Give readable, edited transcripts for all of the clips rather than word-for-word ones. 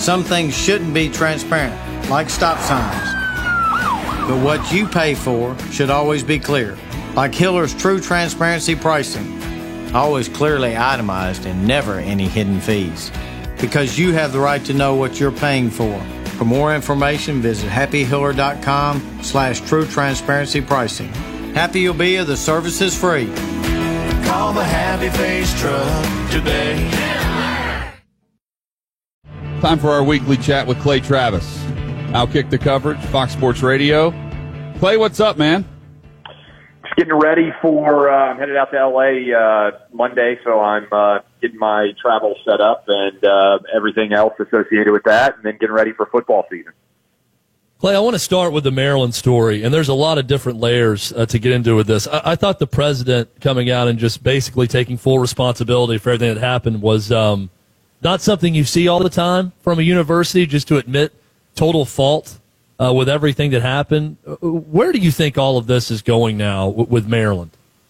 Some things shouldn't be transparent, like stop signs. But what you pay for should always be clear, like Hiller's True Transparency Pricing. Always clearly itemized and never any hidden fees. Because you have the right to know what you're paying for. For more information, visit happyhiller.com/true transparency pricing. Happy you'll be if the service is free. Call the Happy Face Truck today. Time for our weekly chat with Clay Travis. Outkick the coverage, Fox Sports Radio. Clay, what's up, man? Just getting ready for, I'm headed out to L.A. Monday, so I'm getting my travel set up and everything else associated with that, and then getting ready for football season. Clay, I want to start with the Maryland story, and there's a lot of different layers to get into with this. I thought the president coming out and just basically taking full responsibility for everything that happened was not something you see all the time from a university, just to admit total fault with everything that happened. Where do you think all of this is going now with Maryland?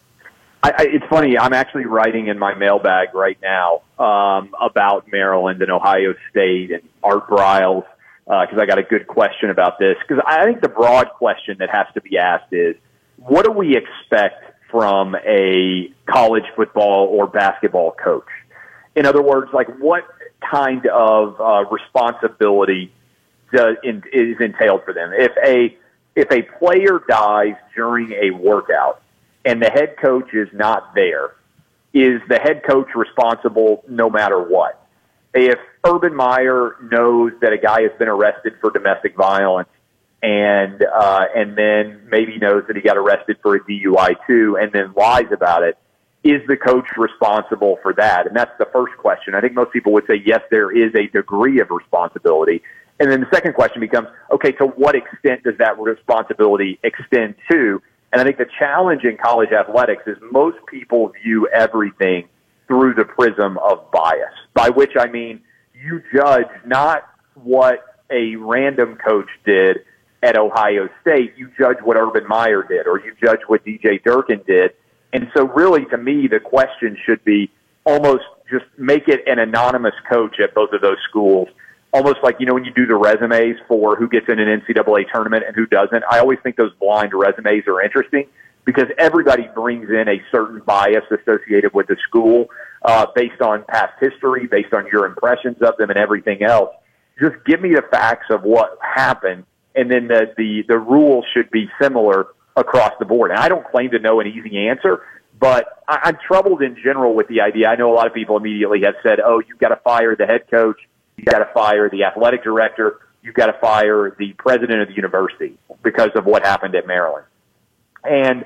It's funny. I'm actually writing in my mailbag right now about Maryland and Ohio State and Art Briles because I got a good question about this. Because I think the broad question that has to be asked is, what do we expect from a college football or basketball coach? In other words, like what kind of responsibility is entailed for them? If a player dies during a workout and the head coach is not there, is the head coach responsible no matter what? If Urban Meyer knows that a guy has been arrested for domestic violence and then maybe knows that he got arrested for a DUI too and then lies about it, is the coach responsible for that? And that's the first question. I think most people would say, yes, there is a degree of responsibility. And then the second question becomes, okay, to what extent does that responsibility extend to? And I think the challenge in college athletics is most people view everything through the prism of bias, by which I mean you judge not what a random coach did at Ohio State, you judge what Urban Meyer did, or you judge what DJ Durkin did. And so really, to me, the question should be almost just make it an anonymous coach at both of those schools. Almost like, when you do the resumes for who gets in an NCAA tournament and who doesn't, I always think those blind resumes are interesting because everybody brings in a certain bias associated with the school based on past history, based on your impressions of them and everything else. Just give me the facts of what happened, and then the rules should be similar across the board. And I don't claim to know an easy answer, but I'm troubled in general with the idea. I know a lot of people immediately have said, oh, you've got to fire the head coach, you've got to fire the athletic director, you've got to fire the president of the university because of what happened at Maryland. And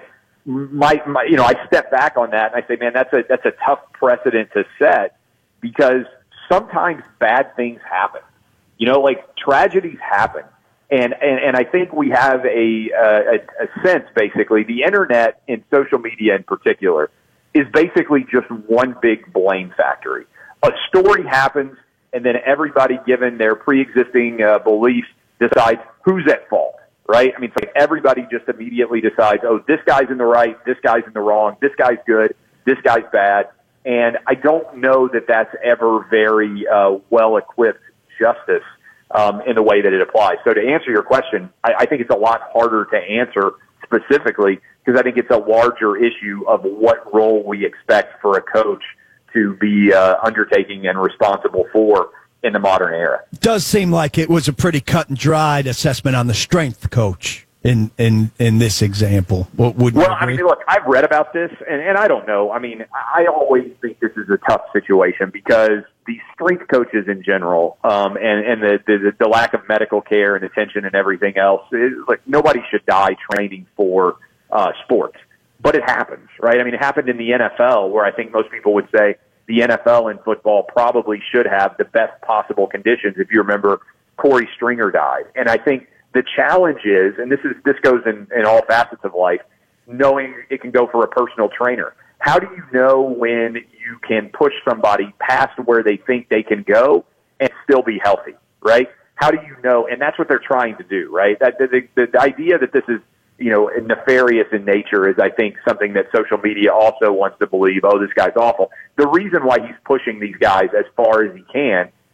I step back on that and I say, man, that's a tough precedent to set because sometimes bad things happen. Like tragedies happen. And I think we have a sense, basically, the internet and social media in particular is basically just one big blame factory. A story happens, and then everybody, given their pre-existing beliefs, decides who's at fault, right? I mean, it's like everybody just immediately decides, oh, this guy's in the right, this guy's in the wrong, this guy's good, this guy's bad. And I don't know that that's ever very well-equipped justice in the way that it applies. So to answer your question, I think it's a lot harder to answer specifically because I think it's a larger issue of what role we expect for a coach to be undertaking and responsible for in the modern era. Does seem like it was a pretty cut and dried assessment on the strength coach in this example. I mean, look, I've read about this, and I don't know. I mean, I always think this is a tough situation because the strength coaches in general, and the lack of medical care and attention and everything else, is like nobody should die training for sports. But it happens, right? I mean, it happened in the NFL where I think most people would say the NFL and football probably should have the best possible conditions. If you remember, Corey Stringer died. And I think the challenge is, and this goes in all facets of life, knowing it can go for a personal trainer. How do you know when you can push somebody past where they think they can go and still be healthy, right? How do you know? And that's what they're trying to do, right? The idea that this is, nefarious in nature is, I think, something that social media also wants to believe, oh, this guy's awful. The reason why he's pushing these guys as far as he can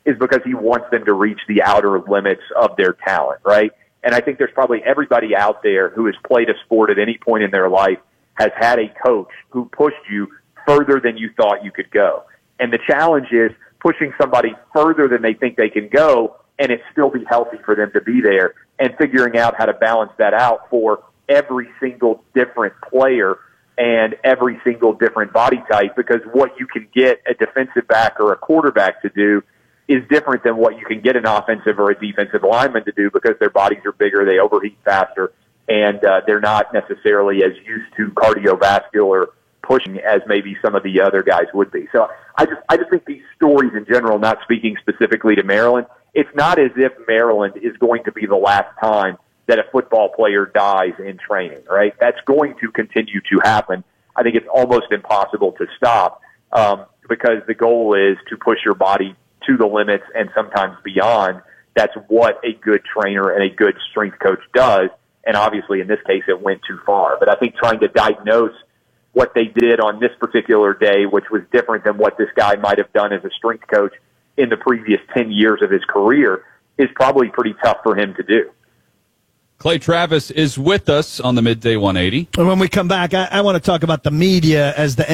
is because he wants them to reach the outer limits of their talent, right? And I think there's probably everybody out there who has played a sport at any point in their life has had a coach who pushed you further than you thought you could go. And the challenge is pushing somebody further than they think they can go and it still be healthy for them to be there, and figuring out how to balance that out for every single different player and every single different body type, because what you can get a defensive back or a quarterback to do is different than what you can get an offensive or a defensive lineman to do, because their bodies are bigger, they overheat faster, and they're not necessarily as used to cardiovascular pushing as maybe some of the other guys would be. So I just think these stories in general, not speaking specifically to Maryland, it's not as if Maryland is going to be the last time that a football player dies in training, right? That's going to continue to happen. I think it's almost impossible to stop because the goal is to push your body to the limits and sometimes beyond. That's what a good trainer and a good strength coach does. And obviously in this case, it went too far. But I think trying to diagnose what they did on this particular day, which was different than what this guy might have done as a strength coach in the previous 10 years of his career, is probably pretty tough for him to do. Clay Travis is with us on the Midday 180. And when we come back, I want to talk about the media as the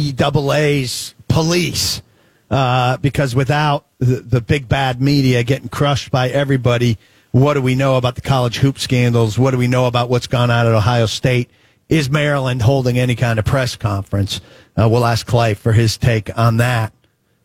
NCAA's police, because without the big bad media getting crushed by everybody, what do we know about the college hoop scandals? What do we know about what's gone on at Ohio State? Is Maryland holding any kind of press conference? We'll ask Clay for his take on that.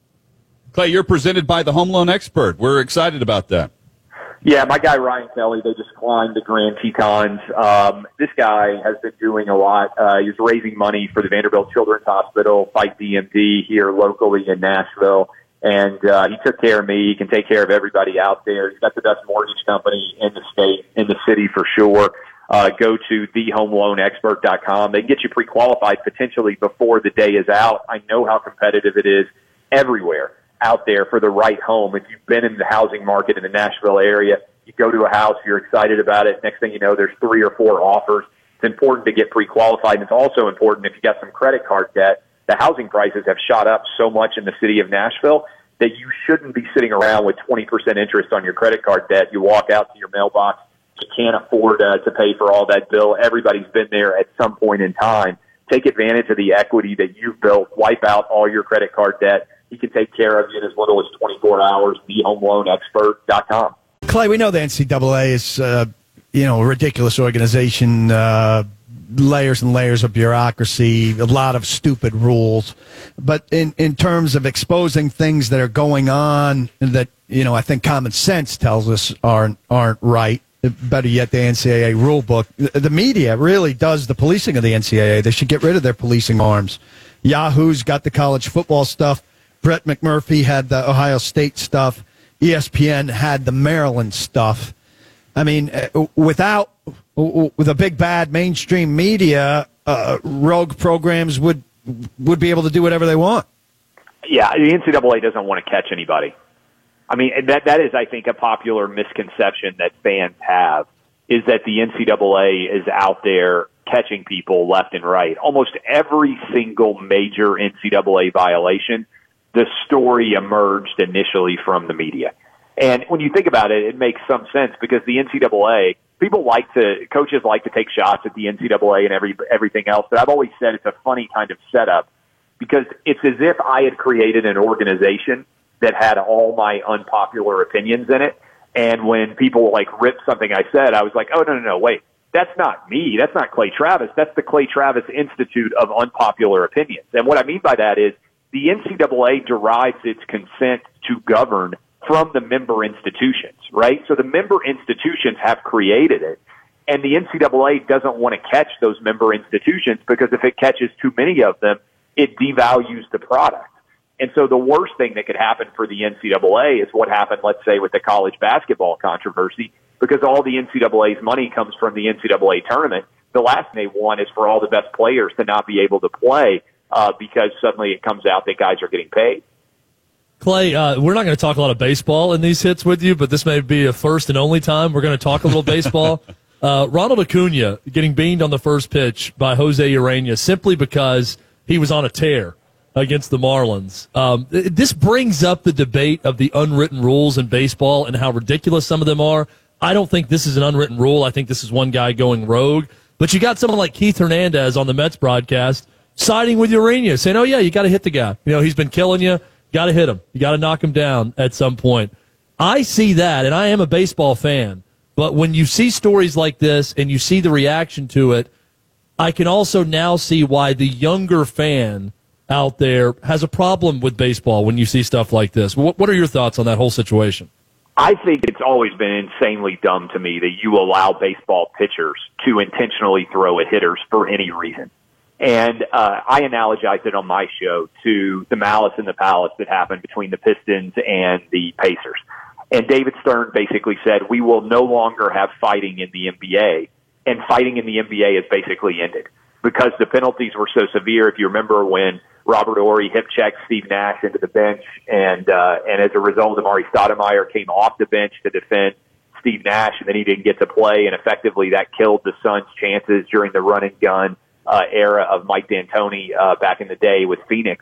Clay, you're presented by the Home Loan Expert. We're excited about that. Yeah, my guy Ryan Kelly, they just climbed the Grand Tetons. This guy has been doing a lot. He's raising money for the Vanderbilt Children's Hospital, Fight DMD here locally in Nashville. And he took care of me. He can take care of everybody out there. He's got the best mortgage company in the state, in the city for sure. Go to thehomeloanexpert.com. They can get you pre-qualified potentially before the day is out. I know how competitive it is everywhere out there for the right home. If you've been in the housing market in the Nashville area, you go to a house, you're excited about it. Next thing you know, there's 3 or 4 offers. It's important to get pre-qualified. And it's also important if you got some credit card debt. The housing prices have shot up so much in the city of Nashville that you shouldn't be sitting around with 20% interest on your credit card debt. You walk out to your mailbox, you can't afford to pay for all that bill. Everybody's been there at some point in time. Take advantage of the equity that you've built. Wipe out all your credit card debt. He can take care of you in as little as 24 hours. TheHomeLoanExpert.com. Clay, we know the NCAA is, a ridiculous organization, layers and layers of bureaucracy, a lot of stupid rules. But in terms of exposing things that are going on that, I think common sense tells us aren't right, better yet, the NCAA rule book, the media really does the policing of the NCAA. They should get rid of their policing arms. Yahoo's got the college football stuff. Brett McMurphy had the Ohio State stuff. ESPN had the Maryland stuff. I mean, with a big bad mainstream media, rogue programs would be able to do whatever they want. Yeah, the NCAA doesn't want to catch anybody. I mean, that is, I think, a popular misconception that fans have, is that the NCAA is out there catching people left and right. Almost every single major NCAA violation, the story emerged initially from the media. And when you think about it, it makes some sense, because the NCAA, coaches like to take shots at the NCAA and everything else. But I've always said it's a funny kind of setup, because it's as if I had created an organization that had all my unpopular opinions in it. And when people ripped something I said, I was like, oh, no, wait. That's not me. That's not Clay Travis. That's the Clay Travis Institute of Unpopular Opinions. And what I mean by that is the NCAA derives its consent to govern from the member institutions, right? So the member institutions have created it, and the NCAA doesn't want to catch those member institutions, because if it catches too many of them, it devalues the product. And so the worst thing that could happen for the NCAA is what happened, let's say, with the college basketball controversy, because all the NCAA's money comes from the NCAA tournament. The last thing they want is for all the best players to not be able to play because suddenly it comes out that guys are getting paid. Clay, we're not going to talk a lot of baseball in these hits with you, but this may be a first and only time we're going to talk a little baseball. Ronald Acuna getting beamed on the first pitch by Jose Urena simply because he was on a tear. against the Marlins. This brings up the debate of the unwritten rules in baseball and how ridiculous some of them are. I don't think this is an unwritten rule. I think this is one guy going rogue. But you got someone like Keith Hernandez on the Mets broadcast siding with Urena, saying, oh, yeah, you got to hit the guy. He's been killing you. Got to hit him. You got to knock him down at some point. I see that, and I am a baseball fan. But when you see stories like this and you see the reaction to it, I can also now see why the younger fan out there has a problem with baseball when you see stuff like this. What are your thoughts on that whole situation? I think it's always been insanely dumb to me that you allow baseball pitchers to intentionally throw at hitters for any reason. And I analogize it on my show to the Malice in the Palace that happened between the Pistons and the Pacers. And David Stern basically said, we will no longer have fighting in the NBA. And fighting in the NBA has basically ended because the penalties were so severe. If you remember when Robert Horry hip-checked Steve Nash into the bench, and as a result, Amari Stoudemire came off the bench to defend Steve Nash, and then he didn't get to play, and effectively that killed the Suns' chances during the run-and-gun era of Mike D'Antoni back in the day with Phoenix.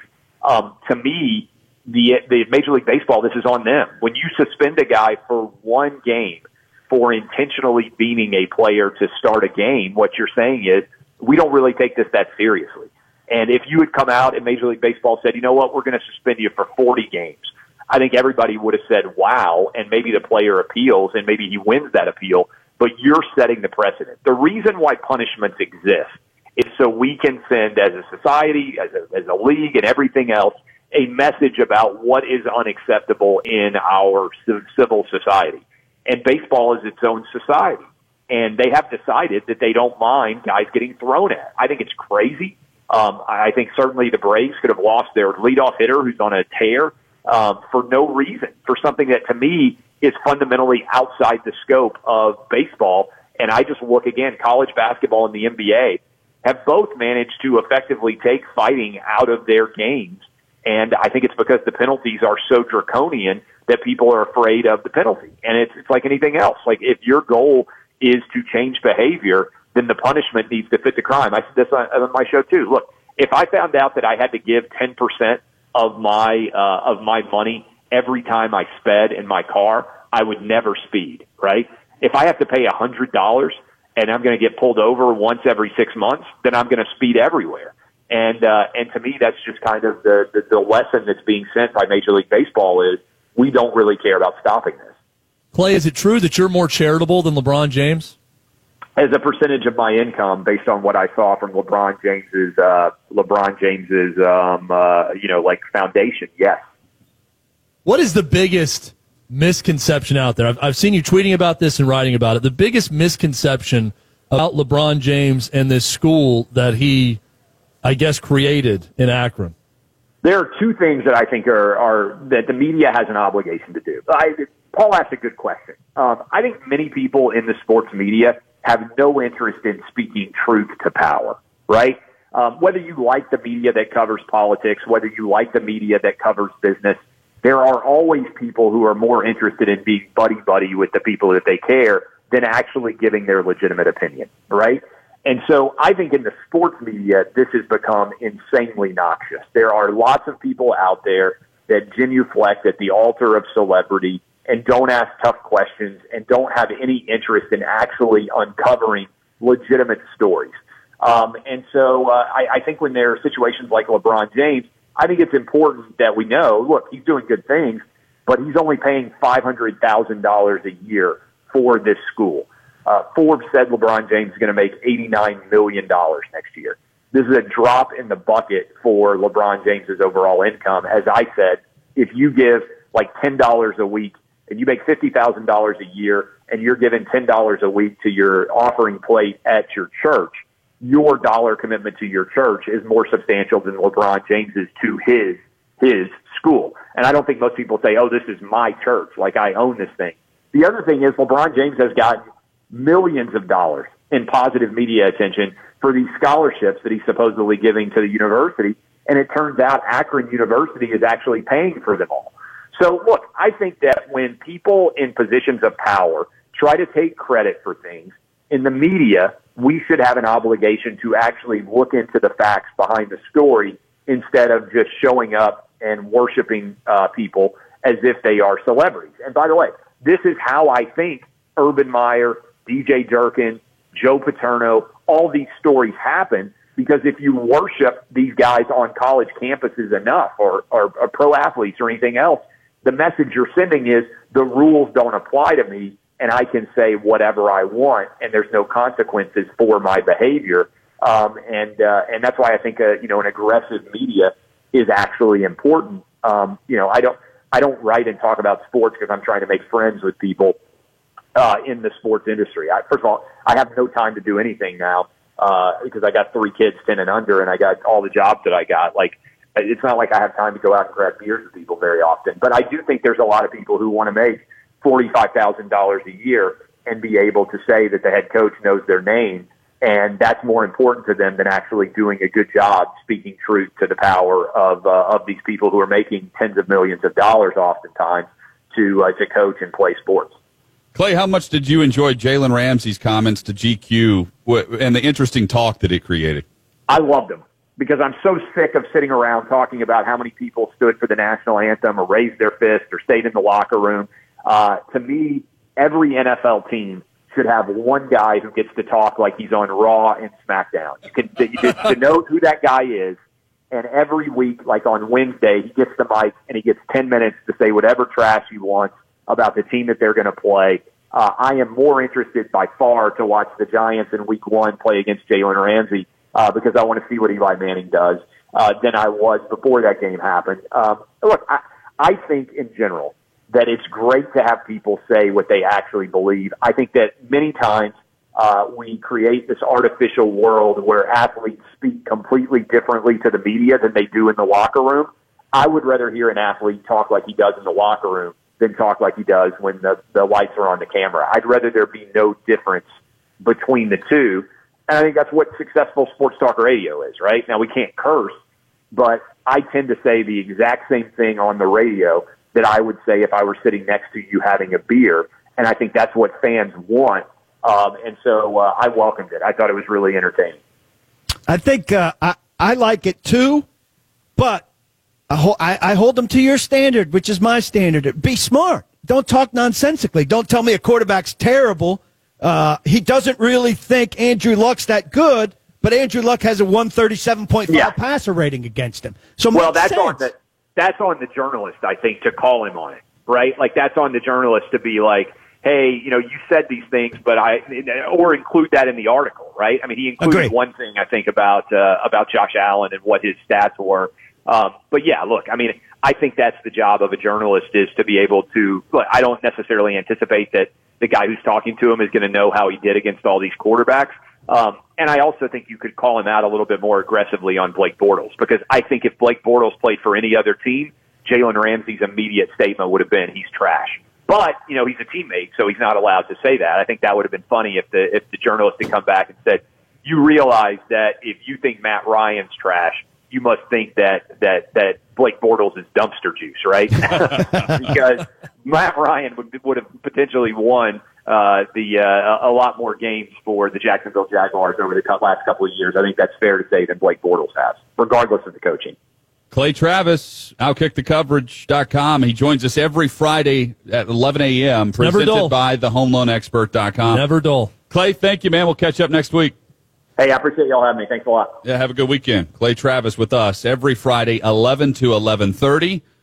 To me, the Major League Baseball, this is on them. When you suspend a guy for one game for intentionally beating a player to start a game, what you're saying is, we don't really take this that seriously. And if you had come out and Major League Baseball said, you know what, we're going to suspend you for 40 games, I think everybody would have said, wow, and maybe the player appeals and maybe he wins that appeal, but you're setting the precedent. The reason why punishments exist is so we can send as a society, as a league and everything else, a message about what is unacceptable in our civil society. And baseball is its own society. And they have decided that they don't mind guys getting thrown at. I think it's crazy. I think certainly the Braves could have lost their leadoff hitter who's on a tear for no reason, for something that to me is fundamentally outside the scope of baseball. And I just look again, college basketball and the NBA have both managed to effectively take fighting out of their games. And I think it's because the penalties are so draconian that people are afraid of the penalty. And it's like anything else. Like if your goal is to change behavior, then the punishment needs to fit the crime. I said this on my show too. Look, if I found out that I had to give 10% of my money every time I sped in my car, I would never speed, right? If I have to pay $100 and I'm going to get pulled over once every 6 months, then I'm going to speed everywhere. And to me, that's just kind of the lesson that's being sent by Major League Baseball is we don't really care about stopping this. Clay, is it true that you're more charitable than LeBron James? As a percentage of my income, based on what I saw from LeBron James's like foundation, yes. What is the biggest misconception out there? I've seen you tweeting about this and writing about it. The biggest misconception about LeBron James and this school that he, I guess, created in Akron. There are two things that I think are that the media has an obligation to do. Paul asked a good question. I think many people in the sports media have no interest in speaking truth to power, right? Whether you like the media that covers politics, whether you like the media that covers business, there are always people who are more interested in being buddy-buddy with the people that they care than actually giving their legitimate opinion, right? And so I think in the sports media, this has become insanely noxious. There are lots of people out there that genuflect at the altar of celebrity and don't ask tough questions and don't have any interest in actually uncovering legitimate stories. And so I think when there are situations like LeBron James, I think it's important that we know, look, he's doing good things, but he's only paying $500,000 a year for this school. Forbes said LeBron James is going to make $89 million next year. This is a drop in the bucket for LeBron James's overall income. As I said, if you give like $10 a week and you make $50,000 a year and you're giving $10 a week to your offering plate at your church, your dollar commitment to your church is more substantial than LeBron James's to his school. And I don't think most people say, oh, this is my church, like I own this thing. The other thing is LeBron James has gotten millions of dollars in positive media attention for these scholarships that he's supposedly giving to the university. And it turns out Akron University is actually paying for them all. So, look, I think that when people in positions of power try to take credit for things, in the media, we should have an obligation to actually look into the facts behind the story instead of just showing up and worshiping people as if they are celebrities. And by the way, this is how I think Urban Meyer, DJ Durkin, Joe Paterno, all these stories happen, because if you worship these guys on college campuses enough, or pro athletes or anything else, the message you're sending is the rules don't apply to me, and I can say whatever I want, and there's no consequences for my behavior. And that's why I think an aggressive media is actually important. I don't write and talk about sports because I'm trying to make friends with people in the sports industry. First of all, I have no time to do anything now because I got 3 kids, 10 and under, and I got all the jobs that I got. Like, it's not like I have time to go out and grab beers with people very often. But I do think there's a lot of people who want to make $45,000 a year and be able to say that the head coach knows their name, and that's more important to them than actually doing a good job speaking truth to the power of these people who are making tens of millions of dollars oftentimes to coach and play sports. Clay, how much did you enjoy Jalen Ramsey's comments to GQ and the interesting talk that it created? I loved them, because I'm so sick of sitting around talking about how many people stood for the national anthem or raised their fist or stayed in the locker room. To me, every NFL team should have one guy who gets to talk like he's on Raw and SmackDown. You can know who that guy is, and every week, like on Wednesday, he gets the mic and he gets 10 minutes to say whatever trash he wants about the team that they're going to play. I am more interested by far to watch the Giants in Week 1 play against Jalen Ramsey because I want to see what Eli Manning does than I was before that game happened. Look, I think in general that it's great to have people say what they actually believe. I think that many times we create this artificial world where athletes speak completely differently to the media than they do in the locker room. I would rather hear an athlete talk like he does in the locker room than talk like he does when the lights are on the camera. I'd rather there be no difference between the two. And I think that's what successful sports talk radio is, right? Now, we can't curse, but I tend to say the exact same thing on the radio that I would say if I were sitting next to you having a beer. And I think that's what fans want. And so I welcomed it. I thought it was really entertaining. I think I like it too, but I hold them to your standard, which is my standard. Be smart. Don't talk nonsensically. Don't tell me a quarterback's terrible. He doesn't really think Andrew Luck's that good, but Andrew Luck has a 137.5 passer rating against him. So that's on the journalist, I think, to call him on it, right? Like, that's on the journalist to be like, hey, you said these things, but or include that in the article, right? I mean, he included one thing, I think, about Josh Allen and what his stats were. But yeah, look, I mean, I think that's the job of a journalist, is to be able to, look, I don't necessarily anticipate that the guy who's talking to him is going to know how he did against all these quarterbacks. And I also think you could call him out a little bit more aggressively on Blake Bortles, because I think if Blake Bortles played for any other team, Jalen Ramsey's immediate statement would have been, he's trash. But, he's a teammate, so he's not allowed to say that. I think that would have been funny if the journalist had come back and said, you realize that if you think Matt Ryan's trash, you must think that Blake Bortles is dumpster juice, right? Because Matt Ryan would have potentially won a lot more games for the Jacksonville Jaguars over the last couple of years. I think that's fair to say, than Blake Bortles has, regardless of the coaching. Clay Travis, OutkickTheCoverage.com. He joins us every Friday at 11 a.m., presented by thehomeloanexpert.com. Never dull. Clay, thank you, man. We'll catch up next week. Hey, I appreciate y'all having me. Thanks a lot. Yeah, have a good weekend. Clay Travis with us every Friday, 11 to 11:30.